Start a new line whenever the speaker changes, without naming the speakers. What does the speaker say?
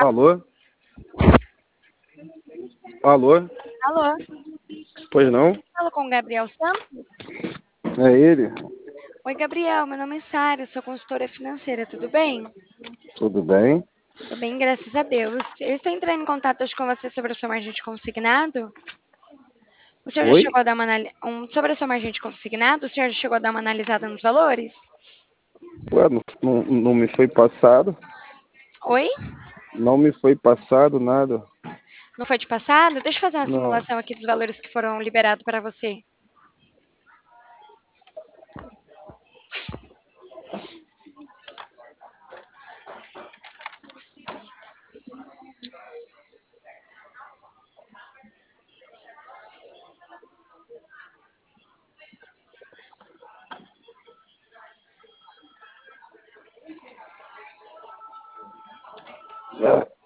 Alô? Alô?
Alô?
Pois não?
Falo com o Gabriel Santos?
É ele?
Oi, Gabriel. Meu nome é Sara, sou consultora financeira, tudo bem?
Tudo bem?
Tudo bem, graças a Deus. Eu estou entrando em contato hoje com você sobre a sua margem de consignado. O senhor já
Oi?
chegou a dar sobre a sua margem de consignado, o senhor já chegou a dar uma analisada nos valores?
Ué, não me foi passado?
Oi?
Não me foi passado nada?
Não foi de passado? Deixa eu fazer uma
Não.
simulação aqui dos valores que foram liberados para você.
É.